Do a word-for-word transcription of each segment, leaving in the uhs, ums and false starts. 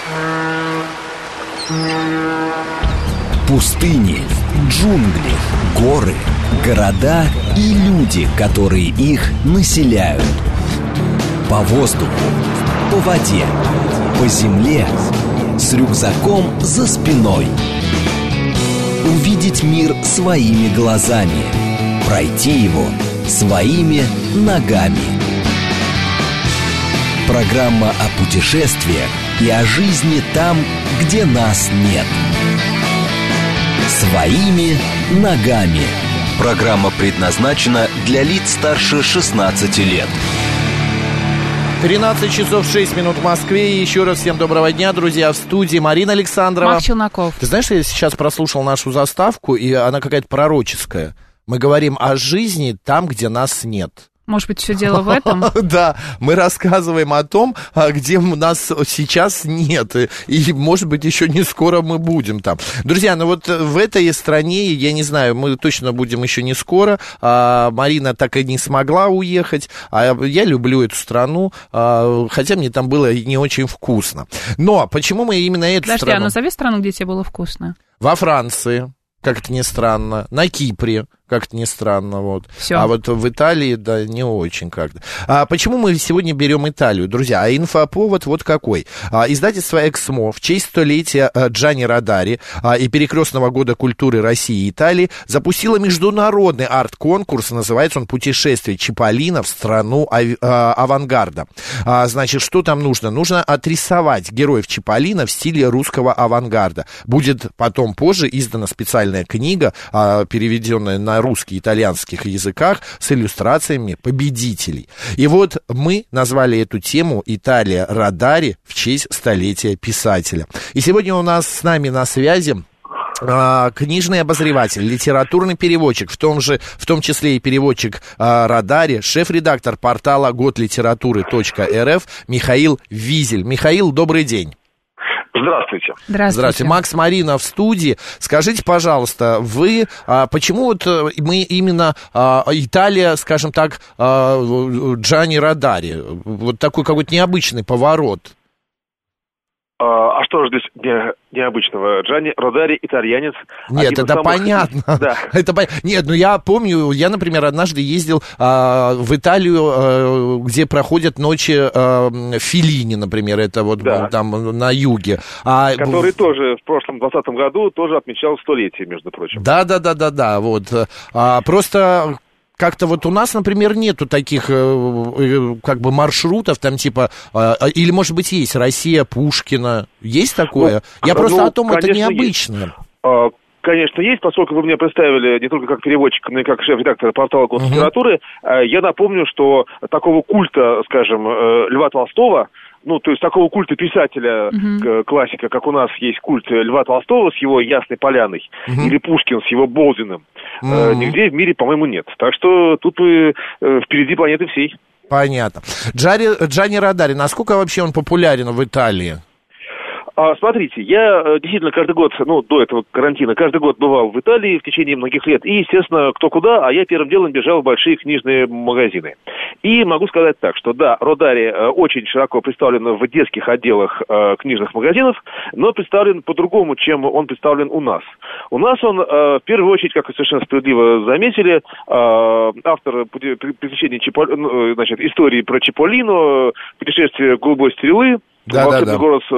Пустыни, джунгли, горы, города и люди, которые их населяют. По воздуху, по воде, по земле, с рюкзаком за спиной. Увидеть мир своими глазами, пройти его своими ногами. Программа о путешествиях и о жизни там, где нас нет. Своими ногами. Программа предназначена для лиц старше шестнадцати лет. тринадцать часов шесть минут в Москве. И еще раз всем доброго дня, друзья. В студии Марина Александрова. Марк Челноков. Ты знаешь, я сейчас прослушал нашу заставку, и она какая-то пророческая. Мы говорим о жизни там, где нас нет. Может быть, все дело в этом? Да, мы рассказываем о том, где нас сейчас нет. И, может быть, еще не скоро мы будем там. Друзья, ну вот в этой стране, я не знаю, мы точно будем еще не скоро. А Марина так и не смогла уехать. А я люблю эту страну, а, хотя мне там было не очень вкусно. Но почему мы именно эту Подожди, страну... Подожди, а назови страну, где тебе было вкусно. Во Франции. Как-то не странно. На Кипре, как-то не странно. Вот. А вот в Италии, да, не очень как-то. А почему мы сегодня берем Италию, друзья? А инфоповод вот какой. А, издательство «Эксмо» в честь столетия а, Джани Родари а, и перекрестного года культуры России и Италии запустило международный арт-конкурс. Называется он «Путешествие Чиполлино в страну ав- а, авангарда». А, значит, что там нужно? Нужно отрисовать героев Чиполлино в стиле русского авангарда. Будет потом позже издана специальная книга, переведенная на русский и итальянских языках с иллюстрациями победителей. И вот мы назвали эту тему «Италия Родари» в честь столетия писателя. И сегодня у нас с нами на связи книжный обозреватель, литературный переводчик, в том же, в том числе и переводчик а, Родари, шеф-редактор портала год литературы точка эр эф Михаил Визель. Михаил, добрый день. Здравствуйте. Здравствуйте. Здравствуйте. Макс, Марина в студии. Скажите, пожалуйста, вы, а, почему вот мы именно а, Италия, скажем так, а, Джани Родари? Вот такой какой-то необычный поворот. А, а что же здесь не, необычного? Джани Родари итальянец. Нет, это самых... понятно. Да. Это пон... Нет, ну я помню, я, например, однажды ездил а, в Италию, а, где проходят ночи а, Феллини, например, это вот да. Там на юге. А... Который тоже в прошлом двадцатом году тоже отмечал столетие, между прочим. Да, да, да, да, да. Вот. А, просто. Как-то вот у нас, например, нету таких э, как бы маршрутов, там типа, э, или, может быть, есть Россия, Пушкина. Есть такое? Ну, Я ну, просто о том, это необычно. Есть. Конечно, есть, поскольку вы меня представили не только как переводчика, но и как шеф-редактора портала «Год литературы». Uh-huh. Я напомню, что такого культа, скажем, Льва Толстого, ну, то есть такого культа писателя, uh-huh. классика, как у нас есть культ Льва Толстого с его «Ясной поляной», uh-huh. или Пушкин с его «Болдиным», uh-huh. нигде в мире, по-моему, нет. Так что тут вы впереди планеты всей. Понятно. Джари, Джани Родари, насколько вообще он популярен в Италии? Смотрите, я действительно каждый год, ну, до этого карантина, каждый год бывал в Италии в течение многих лет. И, естественно, кто куда, а я первым делом бежал в большие книжные магазины. И могу сказать так, что да, Родари очень широко представлен в детских отделах э, книжных магазинов, но представлен по-другому, чем он представлен у нас. У нас он, э, в первую очередь, как вы совершенно справедливо заметили, э, автор приключений Чипол... значит, истории про Чиполлино, путешествие голубой стрелы, Да, волшебный, да, да. Голос,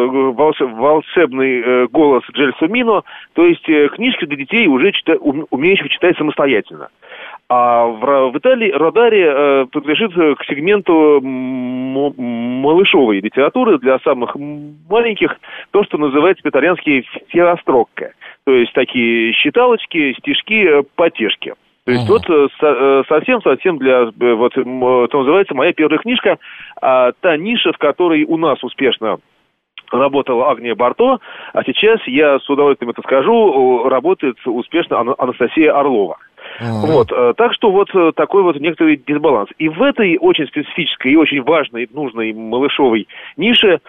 волшебный голос Джельсомино, то есть книжки для детей, уже чита, умеющих читать самостоятельно. А в, в Италии Родари э, принадлежит к сегменту м- малышовой литературы для самых маленьких, то, что называется по-итальянски фиастрокко, то есть такие считалочки, стишки, потешки. То есть uh-huh. вот совсем-совсем для, вот, это называется моя первая книжка, а, та ниша, в которой у нас успешно работала Агния Барто, а сейчас, я с удовольствием это скажу, работает успешно Анастасия Орлова. Uh-huh. Вот, так что вот такой вот некоторый дисбаланс. И в этой очень специфической и очень важной, нужной малышовой нише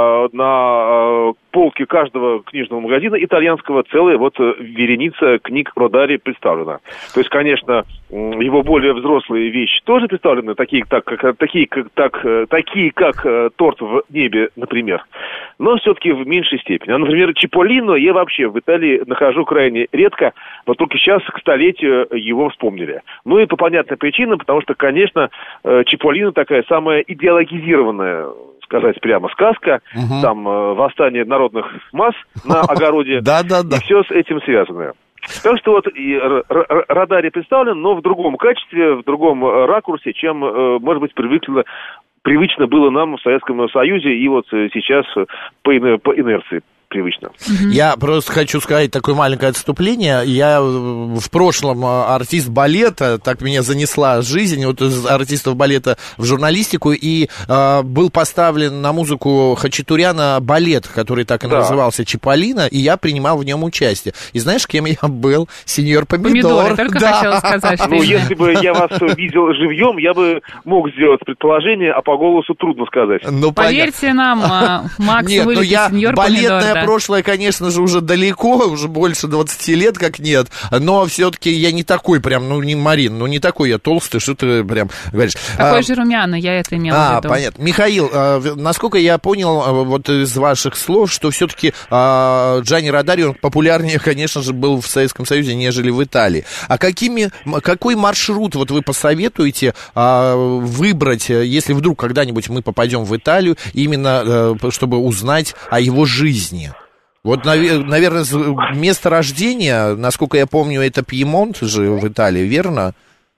на полке каждого книжного магазина итальянского целая вот вереница книг Родари представлена. То есть, конечно, его более взрослые вещи тоже представлены, такие, так, как, такие, как, так, такие, как торт в небе, например, но все-таки в меньшей степени. А, например, Чиполлино я вообще в Италии нахожу крайне редко, вот только сейчас к столетию его вспомнили. Ну и по понятным причинам, потому что, конечно, Чиполлино такая самая идеологизированная, сказать прямо, сказка, угу. Там э, восстание народных масс на огороде, и все с этим связано. Так что вот и Родари представлен, но в другом качестве, в другом ракурсе, чем, может быть, привыкло, привычно было нам в Советском Союзе и вот сейчас по инерции. Привычно. Я просто хочу сказать такое маленькое отступление. Я в прошлом артист балета, так меня занесла жизнь, вот из артистов балета в журналистику, и э, был поставлен на музыку Хачатуряна балет, который так и да. назывался, Чиполлино, и я принимал в нем участие. И знаешь, кем я был? Сеньор Помидор. Помидор, только да. хотела сказать. Что ну, если бы я вас видел живьем, я бы мог сделать предположение, а по голосу трудно сказать. Ну, поверьте понятно. нам, Макс Нет, вылетит, я Сеньор Помидор. Да. Прошлое, конечно же, уже далеко, уже больше двадцати лет как нет, но все-таки я не такой прям, ну, не Марин, ну, не такой я толстый, что ты прям говоришь. Такой а, же румяный, я это имела а, в виду. А, понятно. Михаил, а, насколько я понял вот из ваших слов, что все-таки а, Джанни Родари, он популярнее, конечно же, был в Советском Союзе, нежели в Италии. А какими, какой маршрут вот вы посоветуете а, выбрать, если вдруг когда-нибудь мы попадем в Италию, именно а, чтобы узнать о его жизни? Вот, наверное, место рождения, насколько я помню, это Пьемонт же в Италии, верно?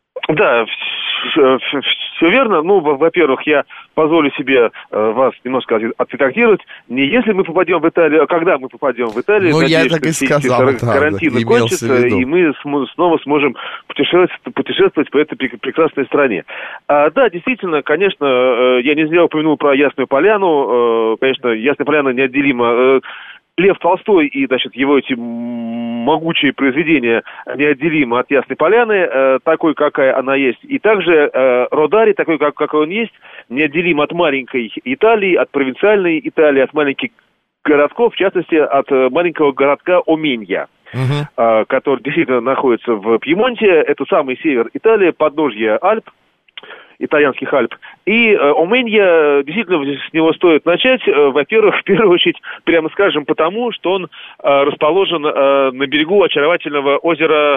Да, все, все верно. Ну, во-первых, я позволю себе вас немножко отредактировать. Не если мы попадем в Италию, а когда мы попадем в Италию. Ну, надеюсь, я так и сказал, что карантин да, кончится, и мы снова сможем путешествовать, путешествовать по этой прекрасной стране. А, да, действительно, конечно, я не зря упомянул про Ясную Поляну. Конечно, Ясная Поляна неотделима. Лев Толстой и, значит, его эти могучие произведения неотделимы от Ясной Поляны, э, такой, какая она есть. И также э, Родари, такой, как, какой он есть, неотделим от маленькой Италии, от провинциальной Италии, от маленьких городков, в частности, от маленького городка Оменья, uh-huh. э, который действительно находится в Пьемонте. Это самый север Италии, подножье Альп, итальянских Альп. И э, Оменья, действительно, с него стоит начать. Э, во-первых, в первую очередь, прямо скажем, потому, что он э, расположен э, на берегу очаровательного озера,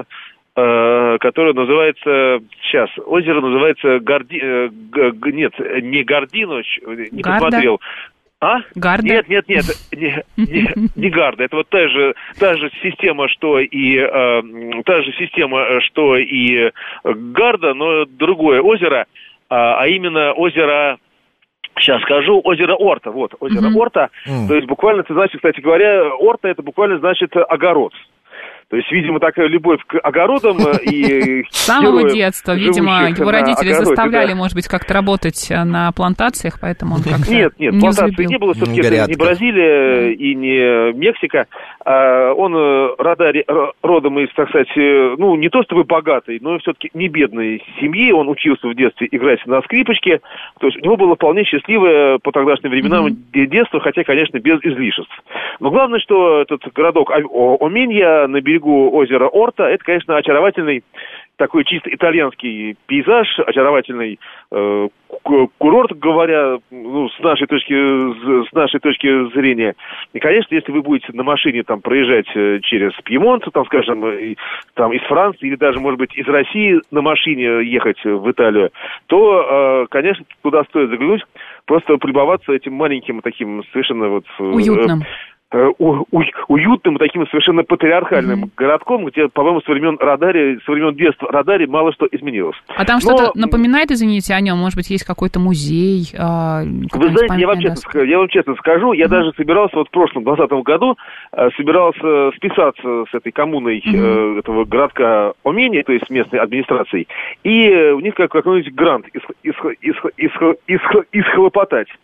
э, которое называется... Сейчас, озеро называется Горди... Э, г... Нет, не Гордино, не Гарда? посмотрел. А? Гарда? Нет, нет, нет, не, не, не Гарда. Это вот та же, та же система, что и э, та же система, что и Гарда, но другое озеро, а, а именно озеро. Сейчас скажу, озеро Орта. Вот, озеро mm-hmm. Орта. Mm. То есть буквально, это значит, кстати говоря, Орта это буквально значит огород. То есть, видимо, такая любовь к огородам и... С самого детства, видимо, его родители заставляли, может быть, как-то работать на плантациях, поэтому он как-то Нет, нет, плантации не было, все-таки это не Бразилия и не Мексика. Он Родари родом из, так сказать, ну, не то чтобы богатой, но все-таки не бедной семьи. Он учился в детстве играть на скрипочке. То есть, у него было вполне счастливое по тогдашним временам mm-hmm. детство, хотя, конечно, без излишеств. Но главное, что этот городок Оменья на берегу озера Орта, это, конечно, очаровательный такой чисто итальянский пейзаж, очаровательный э, курорт, говоря, ну, с нашей точки, с нашей точки зрения. И, конечно, если вы будете на машине там проезжать через Пьемонт, там, скажем, там из Франции или даже, может быть, из России на машине ехать в Италию, то, э, конечно, туда стоит заглянуть, просто полюбоваться этим маленьким таким совершенно вот... Уютным. Э, У, у, уютным, таким совершенно патриархальным mm-hmm. городком, где, по-моему, со времен Родари, со времен детства Родари мало что изменилось. А там Но... что-то напоминает, извините, о нем? Может быть, есть какой-то музей? Э, Вы знаете, я вам, честно, я вам честно скажу, я mm-hmm. даже собирался вот в прошлом, двадцатом году, э, собирался списаться с этой коммуной mm-hmm. э, этого городка Оменья, то есть с местной администрацией, и у них как, какой-нибудь грант исхлопотать.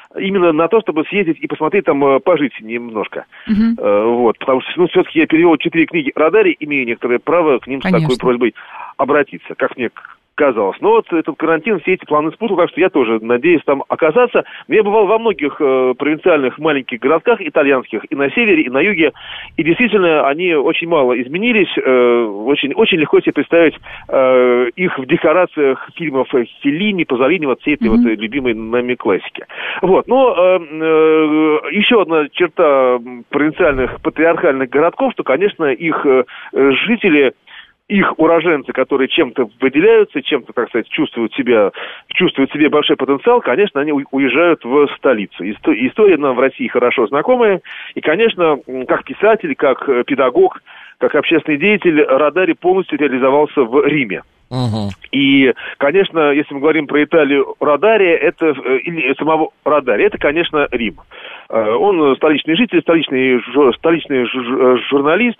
именно на то, чтобы съездить и посмотреть там, пожить немножко. Uh-huh. Вот, потому что, ну, все-таки я перевел четыре книги Радари, имею некоторое право к ним Конечно. С такой просьбой обратиться, как мне казалось. Но вот этот карантин все эти планы спутал, так что я тоже надеюсь там оказаться. Я бывал во многих э, провинциальных маленьких городках итальянских, и на севере, и на юге, и действительно они очень мало изменились. Э, очень, очень легко себе представить э, их в декорациях фильмов Феллини, Пазолини, вот всей этой mm-hmm. вот любимой нами классики. Вот. Но э, э, еще одна черта провинциальных патриархальных городков, что, конечно, их э, жители, их уроженцы, которые чем-то выделяются, чем-то, так сказать, чувствуют себя, чувствуют в себе большой потенциал, конечно, они уезжают в столицу. История нам в России хорошо знакомая. И, конечно, как писатель, как педагог, как общественный деятель, Радари полностью реализовался в Риме. Uh-huh. И, конечно, если мы говорим про Италию Радари, это, или самого Радари, это, конечно, Рим. Он столичный житель, столичный, столичный журналист.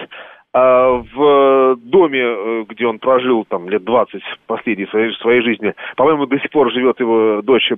В доме, где он прожил там лет двадцать последней своей, своей жизни, по-моему, до сих пор живет его дочь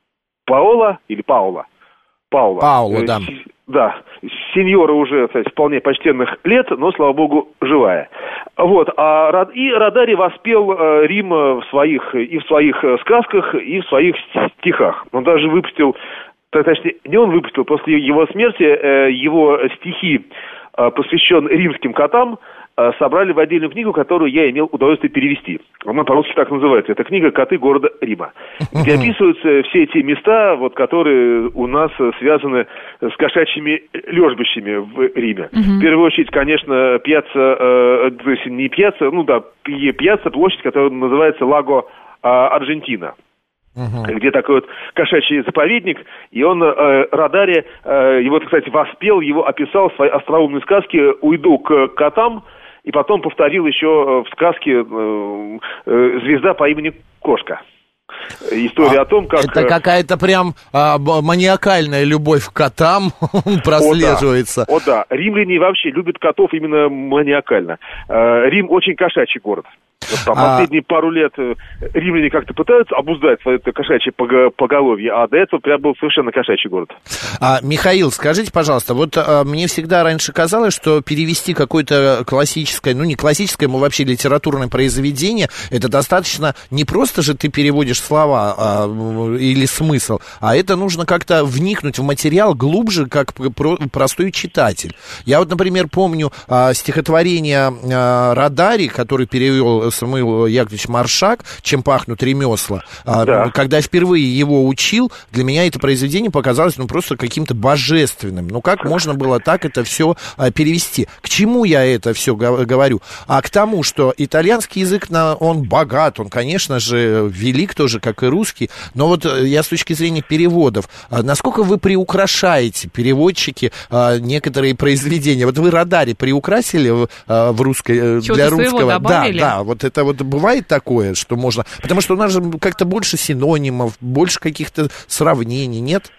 Паола, или Паула. Паула. Паула, да. Да, сеньора уже, кстати, вполне почтенных лет, но, слава богу, живая. Вот, а и Радари воспел Рим в своих, и в своих сказках, и в своих стихах. Он даже выпустил, точнее, не он выпустил, после его смерти его стихи, посвящен римским котам, собрали в отдельную книгу, которую я имел удовольствие перевести. Она по-русски так называется. Это книга «Коты города Рима», где описываются все те места, вот, которые у нас связаны с кошачьими лежбищами в Риме. Uh-huh. В первую очередь, конечно, пьяцца, э, то есть не пьяцца, ну да, пьяцца, площадь, которая называется Лаго э, Аржентина. Uh-huh. Где такой вот кошачий заповедник, и он, э, Радари, э, его, кстати, воспел, его описал в своей остроумной сказке «Уйду к котам», и потом повторил еще в сказке э, э, «Звезда по имени Кошка». История а, о том, как... Это какая-то прям а, маниакальная любовь к котам прослеживается. О да. О да, римляне вообще любят котов именно маниакально. Рим очень кошачий город. Вот там а... последние пару лет римляне как-то пытаются обуздать свое кошачье поголовье, а до этого прям был совершенно кошачий город. А, Михаил, скажите, пожалуйста, вот а, мне всегда раньше казалось, что перевести какое-то классическое, ну не классическое, но вообще литературное произведение, это достаточно, не просто же ты переводишь слова а, или смысл, а это нужно как-то вникнуть в материал глубже, как про, простой читатель. Я вот, например, помню а, стихотворение а, Радари, который перевел Самуил Яковлевич Маршак «Чем пахнут ремесла». Да. Когда я впервые его учил, для меня это произведение показалось ну, просто каким-то божественным. Ну, как можно было так это все перевести? К чему я это все говорю? А к тому, что итальянский язык, он богат, он, конечно же, велик тоже, как и русский, но вот я с точки зрения переводов, насколько вы приукрашаете, переводчики, некоторые произведения? Вот вы Радари приукрасили в русской, для русского? Да, да, вот это вот бывает такое, что можно... Потому что у нас же как-то больше синонимов, больше каких-то сравнений, нет?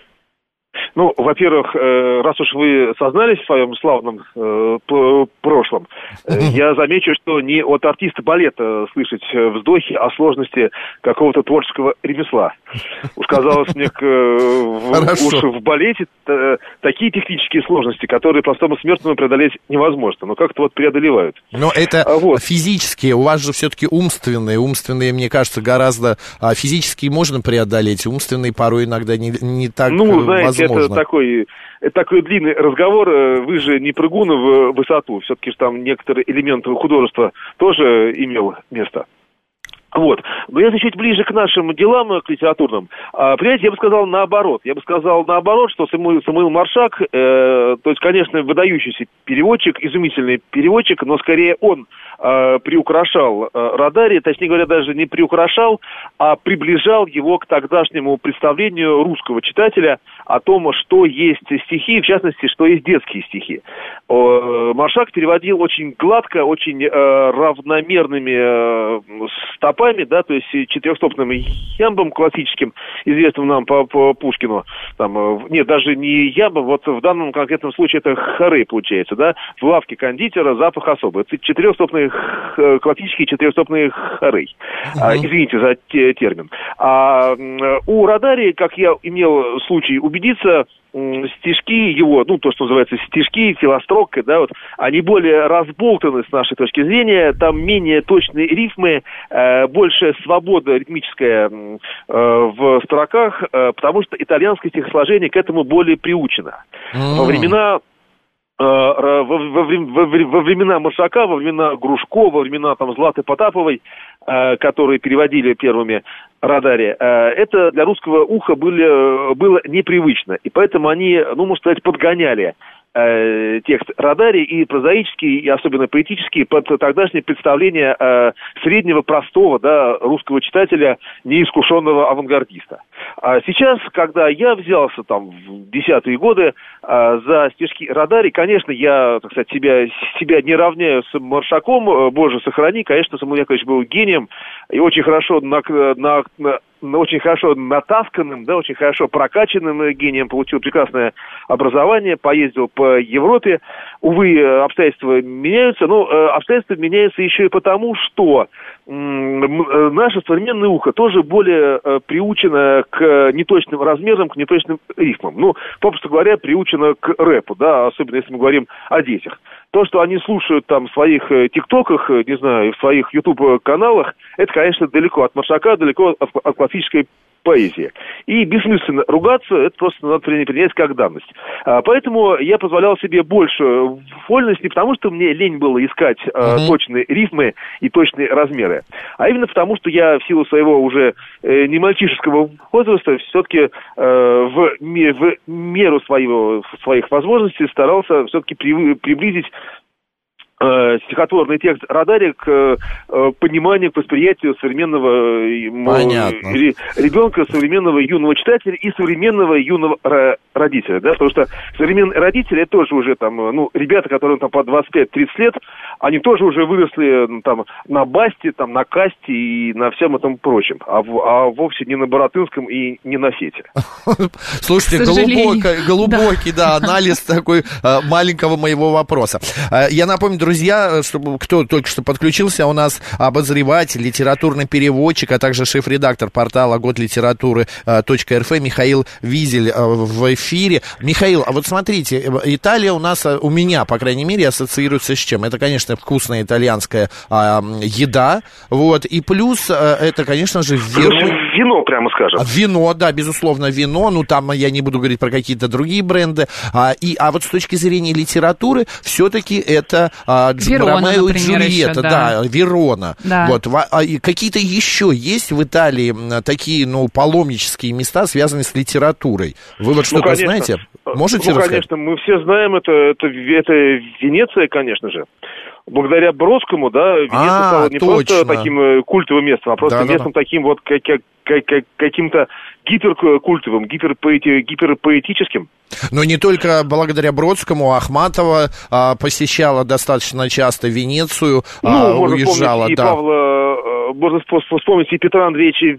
Ну, во-первых, раз уж вы сознались в своем славном э, прошлом, э, я замечу, что не от артиста балета слышать вздохи о сложности какого-то творческого ремесла. Уж казалось мне, в, уж в балете э, такие технические сложности, которые простому смертному преодолеть невозможно, но как-то вот преодолевают. Но это а вот. Физические, у вас же все-таки умственные, умственные, мне кажется, гораздо... А физические можно преодолеть, умственные порой иногда не, не так ну, знаете, возможно. Это такой, это такой длинный разговор. Вы же не прыгун в высоту. Все-таки там некоторый элемент художества тоже имел место. Вот. Но если чуть ближе к нашим делам, к литературным, а, понимаете, я бы сказал наоборот. Я бы сказал наоборот, что Самуил, Самуил Маршак, э, то есть, конечно, выдающийся переводчик, изумительный переводчик, но скорее он э, приукрашал э, Радари, точнее говоря, даже не приукрашал, а приближал его к тогдашнему представлению русского читателя о том, что есть стихи, в частности, что есть детские стихи. Э, Маршак переводил очень гладко, очень э, равномерными э, стоп стопами, да, то есть четырехстопным ямбом классическим, известным нам по, по Пушкину. Там, нет, даже не ямбом, вот в данном конкретном случае это хорей получается, да, в лавке кондитера запах особый. Это четырехстопный, классический четырехстопный хорей. Uh-huh. А, извините за те, термин. А у Радари, как я имел случай убедиться, стишки его, ну, то, что называется стишки, филострокка, да, вот, они более разболтаны с нашей точки зрения, там менее точные рифмы, э, больше свобода ритмическая э, в строках, э, потому что итальянское стихосложение к этому более приучено. Mm. Во времена Во, во, во, во времена Маршака, во времена Грушко, во времена там, Златы Потаповой, э, которые переводили первыми Радари, э, это для русского уха были, было непривычно. И поэтому они, ну, можно сказать, подгоняли э, текст Радари и прозаический, и особенно поэтический, под тогдашнее представление э, среднего, простого, да, русского читателя, неискушенного авангардиста. А сейчас, когда я взялся там в десятые годы э, за стишки Радари, конечно, я, так сказать, себя, себя не равняю с Маршаком, э, боже, сохрани, конечно, Самуил Яковлевич был гением и очень хорошо на, на, на очень хорошо натасканным, да, очень хорошо прокачанным гением, получил прекрасное образование, поездил по Европе. Увы, обстоятельства меняются, но обстоятельства меняются еще и потому, что м- наше современное ухо тоже более э, приучено к неточным размерам, к неточным рифмам. Ну, попросту говоря, приучено к рэпу, да, особенно если мы говорим о детях. То, что они слушают там в своих э, тиктоках, э, не знаю, в своих ютуб-каналах, это, конечно, далеко от Маршака, далеко от, от классической поэзии. И бессмысленно ругаться, это просто надо принять как данность. А, поэтому я позволял себе больше вольности, не потому что мне лень было искать а, uh-huh. точные рифмы и точные размеры, а именно потому, что я в силу своего уже э, не мальчишеского возраста все-таки э, в, в меру своего, своих возможностей старался все-таки при, приблизить стихотворный текст Радари к э, пониманию, к восприятию современного э, ребенка, современного юного читателя и современного юного р- родителя, да, потому что современные родители это тоже уже там, ну, ребята, которым там по двадцать пять тридцать лет, они тоже уже выросли ну, там на Басте, там на Касте и на всем этом прочем, а, в, а вовсе не на Баратынском и не на Сете. Слушайте, глубокий, да, анализ такой маленького моего вопроса. Я напомню, друзья, чтобы кто только что подключился, у нас обозреватель, литературный переводчик, а также шеф-редактор портала год литературы точка эр эф Михаил Визель в эфире. Михаил, а вот смотрите, Италия у нас, у меня, по крайней мере, ассоциируется с чем? Это, конечно, вкусная итальянская а, еда, вот, и плюс это, конечно же, вино. Вино, прямо скажем. Вино, да, безусловно, вино, ну, там я не буду говорить про какие-то другие бренды, а, и, а вот с точки зрения литературы, все-таки это а, Ромео и Джульетта, да. да, Верона. Да. Вот, а, и какие-то еще есть в Италии такие, ну, паломнические места, связанные с литературой? Вы вот что-то ну, знаете? Можете ну, рассказать? Конечно, мы все знаем, это, это, это Венеция, конечно же. Благодаря Бродскому, да, Венеция а, стала не точно. просто таким культовым местом, а просто да, местом да, да. таким вот как, как, как, каким-то гиперкультовым, гиперпоэти, гиперпоэтическим. Но не только благодаря Бродскому, Ахматова а, посещала достаточно часто Венецию, ну, а, можно уезжала. И да. Павла, можно вспомнить и Петра Андреевича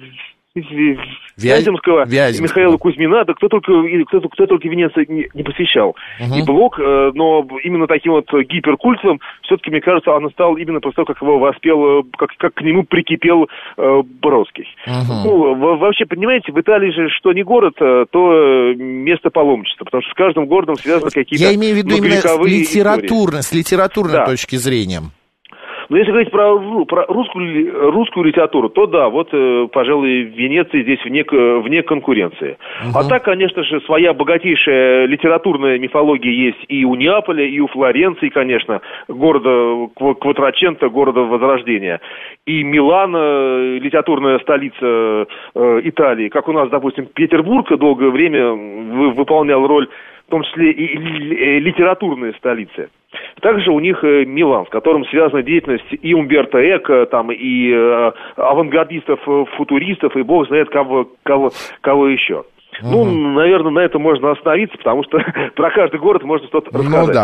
Вяземского, Вяземского, Михаила Кузьмина, да кто только, кто, кто только Венецию не, не посещал. Uh-huh. И Блок, э, но именно таким вот гиперкультовым, все-таки, мне кажется, он стал именно после того, как его воспел, как, как к нему прикипел э, Бродский. Uh-huh. Ну, в, вообще, понимаете, в Италии же что не город, то место паломничества, потому что с каждым городом связаны какие-то Я имею в виду именно с литературной, с литературной да. точки зрения. Но если говорить про, про русскую, русскую литературу, то да, вот, пожалуй, Венеция здесь вне, вне конкуренции. Uh-huh. А так, конечно же, своя богатейшая литературная мифология есть и у Неаполя, и у Флоренции, конечно, города Кватраченто, города Возрождения. И Милан, литературная столица Италии, как у нас, допустим, Петербург долгое время выполнял роль, в том числе и литературные столицы. Также у них Милан, с которым связана деятельность и Умберто Эко, там, и э, авангардистов, футуристов, и бог знает кого, кого, кого еще. Ну, угу. наверное, на этом можно остановиться, потому что про каждый город можно что-то рассказать. Ну да.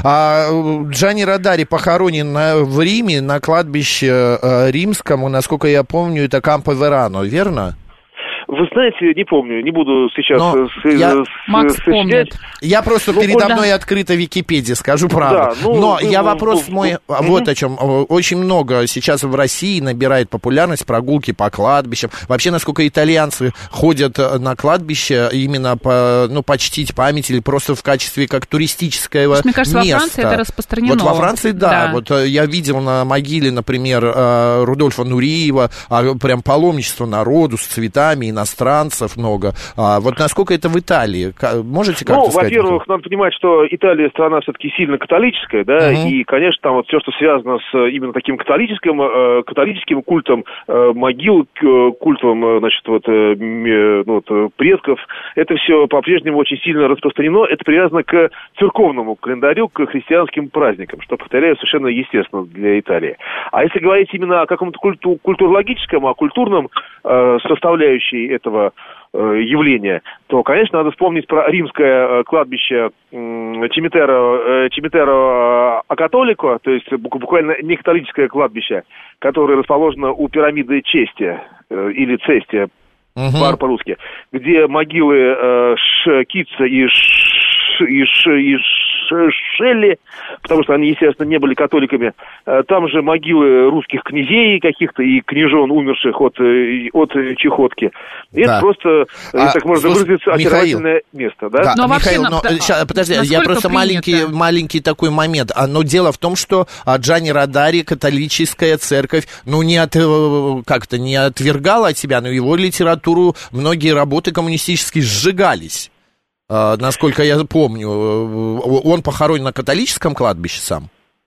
А Джанни Родари похоронен в Риме на кладбище римском, насколько я помню, это Кампо-Верано, верно? Вы знаете, не помню, не буду сейчас с, я... с, Макс сочинять. помнит. Я просто ну, передо мной да. открыта Википедия, скажу правду. Да, ну, Но ну, я вопрос ну, мой ну, вот угу. о чем. Очень много сейчас в России набирает популярность прогулки по кладбищам. Вообще, насколько итальянцы ходят на кладбище именно по, ну, почтить память или просто в качестве как туристического места. Мне кажется, во Франции это распространено. Вот во Франции, да. да. Вот я видел на могиле, например, Рудольфа Нуриева, прям паломничество народу с цветами и иностранцев много. А вот насколько это в Италии? Можете как-то ну, сказать? Ну, во-первых, надо понимать, что Италия страна все-таки сильно католическая, да, uh-huh. и, конечно, там вот все, что связано с именно таким католическим, э, католическим культом э, могил, культом, значит, вот, э, ну, вот, предков, это все по-прежнему очень сильно распространено. Это привязано к церковному календарю, к христианским праздникам, что, повторяю, совершенно естественно для Италии. А если говорить именно о каком-то культу, культурологическом, о культурном э, составляющей этого э, явления, то, конечно, надо вспомнить про римское э, кладбище э, Чимитеро, э, Чимитеро Акатолико, то есть буквально не католическое кладбище, которое расположено у пирамиды Чести э, или Цести, uh-huh. по-русски, где могилы э, Шкица и, Ш, и, Ш, и Ш, Шелли, потому что они, естественно, не были католиками. Там же могилы русских князей каких-то и княжон, умерших от, от чехотки. И да. это просто, а, так можно выразиться, очаровательное место. Да? Да. Но Михаил, вообще, но, да, ща, подожди, я просто маленький, маленький такой момент. Но дело в том, что Джанни Родари, католическая церковь, ну, не от, как-то не отвергала от себя, но его литературу, многие работы коммунистические сжигались. Насколько я помню, он похоронен на католическом кладбище сам?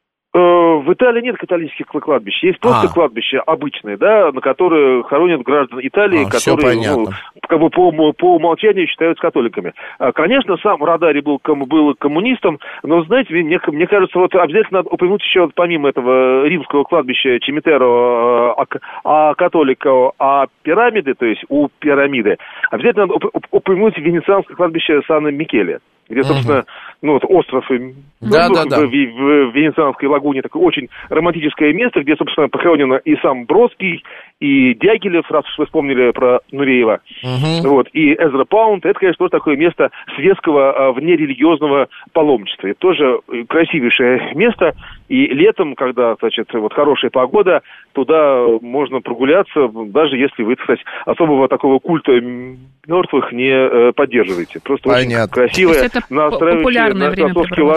В Италии нет католических кладбищ, есть просто а. кладбища обычные, да, на которые хоронят граждан Италии, а, которые ну, как бы по, по умолчанию считаются католиками. Конечно, сам Родари был, был коммунистом, но, знаете, мне, мне кажется, вот обязательно надо упомянуть еще, вот, помимо этого римского кладбища Чимитеро а католика, а пирамиды, то есть у пирамиды, обязательно надо упомянуть венецианское кладбище Сан-Микеле, где, собственно, угу. ну, вот остров да, ну, да, да. В, в, в Венецианской лагуне, такое очень романтическое место, где, собственно, похоронено и сам Бродский, и Дягилев, раз уж вы вспомнили про Нуреева, угу. вот, и Эзра Паунд. Это, конечно, тоже такое место светского, внерелигиозного паломничества. Это тоже красивейшее место, и летом, когда, значит, вот хорошая погода, туда можно прогуляться, даже если вы, кстати, особого такого культа мертвых не поддерживаете. Просто Понятно. Очень красивое, настраивающее на отцовский лад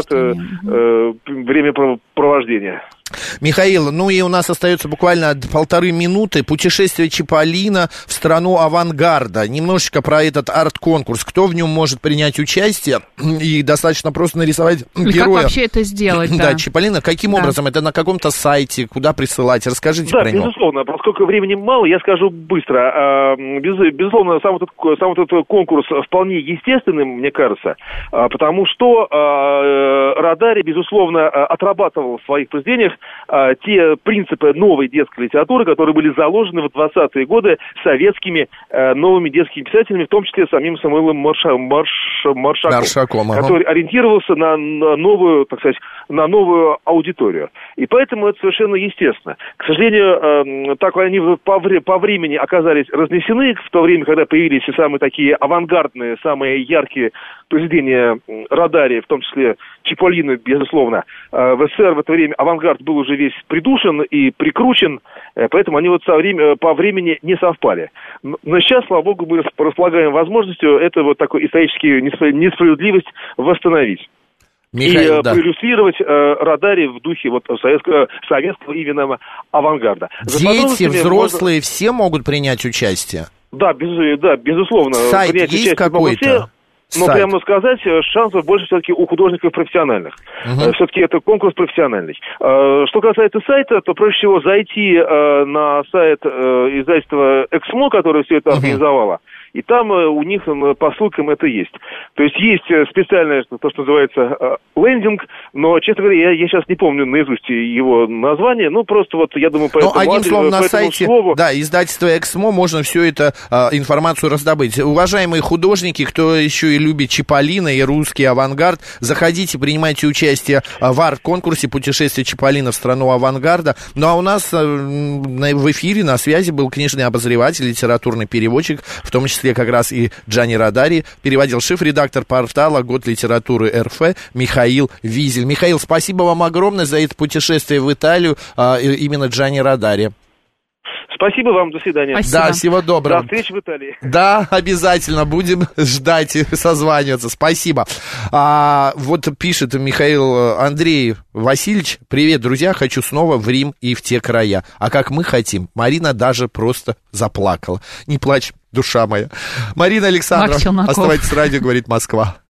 э, времяпровождения. Михаил, ну и у нас остается буквально полторы минуты. Путешествие Чиполлино в страну авангарда. Немножечко про этот арт-конкурс. Кто в нем может принять участие? И достаточно просто нарисовать и героя. Как вообще это сделать? Да, да Чиполлино. Каким да. образом? Это на каком-то сайте? Куда присылать? Расскажите да, про него. Да, безусловно. Поскольку времени мало, я скажу быстро. Безусловно, сам этот, сам этот конкурс вполне естественный, мне кажется, потому что Родари, безусловно, отрабатывал в своих произведениях а, те принципы новой детской литературы, которые были заложены в двадцатые годы советскими а, новыми детскими писателями, в том числе самим Самуилом Марша, Марш, Маршаком, Маршаком ага. который ориентировался на, на новую, так сказать, на новую аудиторию. И поэтому это совершенно естественно. К сожалению, а, так они по, по времени оказались разнесены, в то время, когда появились и самые такие авангардные, самые яркие произведения Родари, в том числе Чиполлино, безусловно. В СССР в это время авангард был уже весь придушен и прикручен, поэтому они вот со время, по времени не совпали. Но сейчас, слава богу, мы располагаем возможностью эту вот такую историческую несправедливость восстановить. Михаил, и да. проиллюстрировать э, Родари в духе вот, советского, советского именно авангарда. Дети, взрослые, можно... все могут принять участие? Да, без, да безусловно. Сайт принять есть какой-то? Но сайт. Прямо сказать, шансов больше все-таки у художников профессиональных. Uh-huh. Все-таки это конкурс профессиональный. Что касается сайта, то проще всего зайти на сайт издательства «Эксмо», которое все это uh-huh. организовало, и там у них по ссылкам это есть. То есть есть специальное, то, что называется лендинг, но, честно говоря, я, я сейчас не помню наизусть его название, ну, просто вот, я думаю, по ну, этому, одним адресу, словом, по на этому сайте, слову... да, издательства «Эксмо» можно всю эту а, информацию раздобыть. Уважаемые художники, кто еще и любит Чиполлино и русский авангард, заходите, принимайте участие в арт-конкурсе «Путешествие Чиполлино в страну авангарда». Ну, а у нас а, в эфире на связи был книжный обозреватель, литературный переводчик, в том числе как раз и Джани Родари, переводил шеф-редактор портала «Год литературы РФ» Михаил Визель. Михаил, спасибо вам огромное за это путешествие в Италию, а, именно Джани Родари. Спасибо вам, до свидания. Спасибо. Да, всего доброго. До встречи в Италии. Да, обязательно, будем ждать и созваниваться. Спасибо. А, вот пишет Михаил Андрей Васильевич: привет, друзья, хочу снова в Рим и в те края. А как мы хотим. Марина даже просто заплакала. Не плачь, душа моя. Марина Александровна, оставайтесь с радио, говорит Москва.